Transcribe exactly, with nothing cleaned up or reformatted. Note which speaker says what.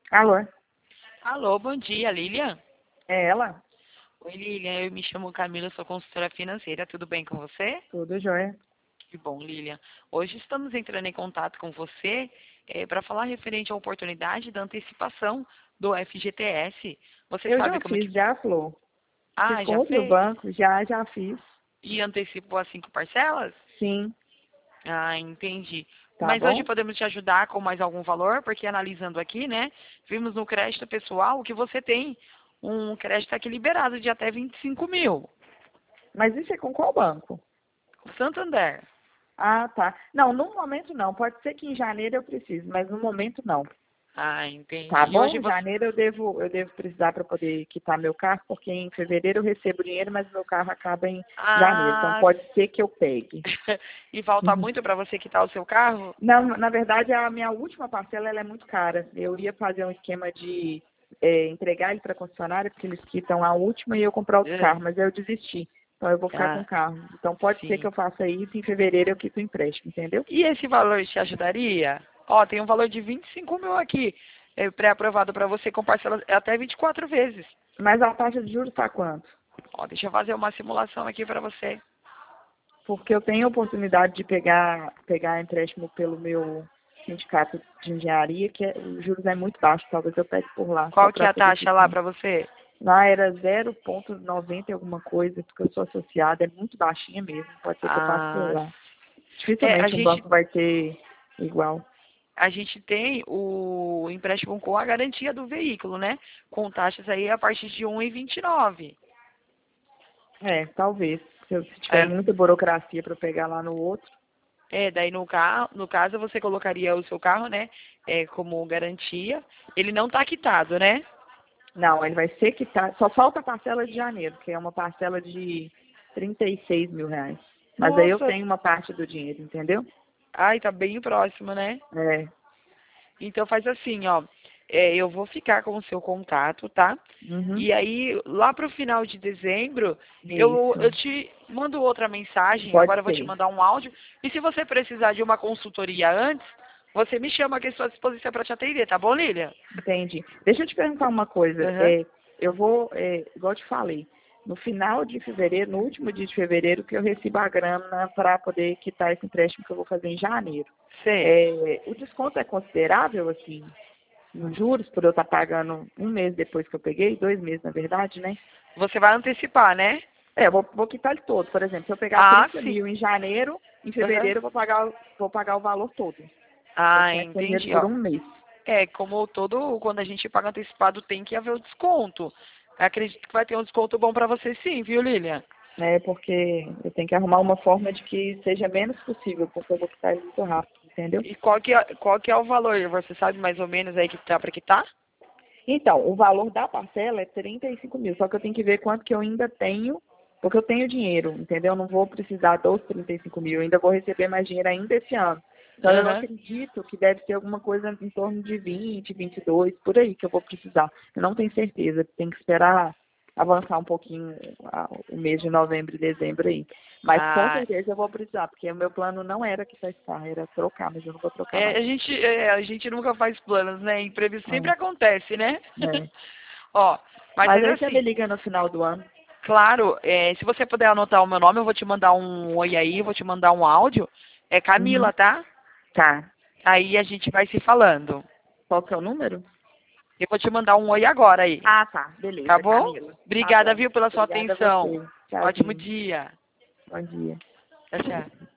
Speaker 1: Alô?
Speaker 2: Alô, bom dia, Lilian.
Speaker 1: É ela?
Speaker 2: Oi, Lilian, eu me chamo Camila, sou consultora financeira, tudo bem com você?
Speaker 1: Tudo jóia.
Speaker 2: Que bom, Lilian. Hoje estamos entrando em contato com você para falar referente à oportunidade da antecipação do F G T S. Você
Speaker 1: Eu
Speaker 2: sabe
Speaker 1: já
Speaker 2: como que...
Speaker 1: fiz, já, Flor. Fiz
Speaker 2: Ah,
Speaker 1: com
Speaker 2: já
Speaker 1: outro
Speaker 2: fez?
Speaker 1: banco, já, já fiz.
Speaker 2: E antecipou as cinco parcelas?
Speaker 1: Sim,
Speaker 2: Ah, entendi.
Speaker 1: tá
Speaker 2: Mas hoje
Speaker 1: bom?
Speaker 2: podemos te ajudar com mais algum valor, porque analisando aqui, né, vimos no crédito pessoal que você tem um crédito aqui liberado de até vinte e cinco mil.
Speaker 1: Mas isso é com qual banco?
Speaker 2: O Santander.
Speaker 1: Ah, tá. Não, no momento não. Pode ser que em janeiro eu precise, mas no momento não.
Speaker 2: Ah,
Speaker 1: Tá
Speaker 2: entendi. E
Speaker 1: bom?
Speaker 2: hoje
Speaker 1: Em
Speaker 2: você...
Speaker 1: janeiro eu devo, eu devo precisar para poder quitar meu carro, porque em fevereiro eu recebo dinheiro, mas meu carro acaba em janeiro. Então
Speaker 2: Ah,
Speaker 1: pode ser que eu pegue.
Speaker 2: e falta muito para você quitar o seu carro?
Speaker 1: Não, na verdade, a minha última parcela ela é muito cara. Eu ia fazer um esquema de é, entregar ele para a concessionária, porque eles quitam a última e eu comprar outro
Speaker 2: É.
Speaker 1: carro, mas eu desisti. Então eu vou ficar com o
Speaker 2: Ah,
Speaker 1: carro. Então pode ser que
Speaker 2: sim.
Speaker 1: eu faça isso e em fevereiro eu quito o empréstimo, entendeu?
Speaker 2: E esse valor te ajudaria? Ó, tem um valor de vinte e cinco mil aqui, é, pré-aprovado para você com parcelas até vinte e quatro vezes.
Speaker 1: Mas a taxa de juros está quanto?
Speaker 2: Ó, deixa eu fazer uma simulação aqui para você.
Speaker 1: Porque eu tenho a oportunidade de pegar, pegar empréstimo pelo meu sindicato de engenharia, que é, os juros é muito baixo, talvez eu pegue por lá, só
Speaker 2: Qual que é
Speaker 1: para
Speaker 2: a
Speaker 1: poder
Speaker 2: taxa lá
Speaker 1: quitar.
Speaker 2: para você?
Speaker 1: Lá era zero vírgula noventa e alguma coisa, porque eu sou associada, é muito baixinha mesmo, pode ser que eu passe por
Speaker 2: Ah,
Speaker 1: lá.
Speaker 2: é, a
Speaker 1: Dificilmente um
Speaker 2: gente,
Speaker 1: banco vai ter igual.
Speaker 2: a gente tem o empréstimo com a garantia do veículo, né? Com taxas aí a partir de um vírgula vinte e nove.
Speaker 1: É, talvez. Se, eu, se tiver
Speaker 2: É,
Speaker 1: muita burocracia para pegar lá no outro.
Speaker 2: é, daí no, carro, no caso você colocaria o seu carro, né? É, como garantia. Ele não está quitado, né?
Speaker 1: Não, ele vai ser quitado. Só falta a parcela de janeiro, que é uma parcela de trinta e seis mil reais. Mas aí eu
Speaker 2: Nossa,
Speaker 1: tenho uma parte do dinheiro, entendeu?
Speaker 2: ai, tá bem próximo, né?
Speaker 1: É.
Speaker 2: Então faz assim, ó. É, eu vou ficar com o seu contato, tá?
Speaker 1: Uhum.
Speaker 2: E aí, lá pro final de dezembro, eu,
Speaker 1: Isso.
Speaker 2: eu te mando outra mensagem,
Speaker 1: Pode
Speaker 2: agora eu vou te
Speaker 1: ser.
Speaker 2: mandar um áudio. E se você precisar de uma consultoria antes, você me chama aqui à sua disposição para te atender, tá bom, Lília?
Speaker 1: Entendi. Deixa eu te perguntar uma coisa.
Speaker 2: Aham.
Speaker 1: É, eu vou, é, igual eu te falei, no final de fevereiro, no último dia de fevereiro, que eu recebo a grana para poder quitar esse empréstimo que eu vou fazer em janeiro.
Speaker 2: Sei.
Speaker 1: É, o desconto é considerável, assim, nos juros, por eu estar pagando um mês depois que eu peguei, dois meses, na verdade, né?
Speaker 2: Você vai antecipar, né?
Speaker 1: É, eu vou, vou quitar ele todo. Por exemplo, se eu pegar
Speaker 2: Ah,
Speaker 1: trinta
Speaker 2: sim.
Speaker 1: mil em janeiro, em
Speaker 2: Aham.
Speaker 1: fevereiro eu vou pagar, o- vou pagar o valor todo. Eu
Speaker 2: Ah,
Speaker 1: tenho esse dinheiro
Speaker 2: entendi,
Speaker 1: por
Speaker 2: ó.
Speaker 1: um mês.
Speaker 2: É, como todo, quando a gente paga antecipado, tem que haver o desconto. Acredito que vai ter um desconto bom para você sim, viu, Lilian?
Speaker 1: Né? Porque eu tenho que arrumar uma forma de que seja menos possível, porque eu vou quitar ele muito rápido, entendeu?
Speaker 2: E qual que, é, qual que é o valor? Você sabe mais ou menos aí que tá para quitar?
Speaker 1: Então, o valor da parcela é trinta e cinco mil, só que eu tenho que ver quanto que eu ainda tenho, porque eu tenho dinheiro, entendeu? Eu não vou precisar dos trinta e cinco mil, eu ainda vou receber mais dinheiro ainda esse ano. Então, eu
Speaker 2: Aham.
Speaker 1: acredito que deve ser alguma coisa em torno de vinte, vinte e dois, por aí que eu vou precisar. Eu não tenho certeza, tem que esperar avançar um pouquinho ah, o mês de novembro e dezembro aí. Mas com
Speaker 2: Ah,
Speaker 1: certeza eu vou precisar, porque o meu plano não era quitar esse carro, era trocar, mas eu não vou trocar
Speaker 2: é,
Speaker 1: mais.
Speaker 2: a gente, é, a gente nunca faz planos, né? Imprevisto sempre
Speaker 1: É,
Speaker 2: acontece, né?
Speaker 1: é.
Speaker 2: Ó, mas
Speaker 1: Mas
Speaker 2: faz
Speaker 1: aí você me
Speaker 2: assim,
Speaker 1: liga no final do ano.
Speaker 2: claro, é, se você puder anotar o meu nome, eu vou te mandar um oi aí, vou te mandar um áudio. É
Speaker 1: Uhum.
Speaker 2: Camila, tá?
Speaker 1: Tá.
Speaker 2: Aí a gente vai se falando.
Speaker 1: Qual que é o número?
Speaker 2: Eu vou te mandar um oi agora aí,
Speaker 1: Ah, tá.
Speaker 2: tá
Speaker 1: Beleza,
Speaker 2: bom?
Speaker 1: Camila. Tá
Speaker 2: Obrigada,
Speaker 1: bom.
Speaker 2: viu, pela sua
Speaker 1: Obrigada a
Speaker 2: atenção.
Speaker 1: você.
Speaker 2: Ótimo
Speaker 1: Tchauzinho.
Speaker 2: dia.
Speaker 1: Bom dia.
Speaker 2: Tchau, tchau.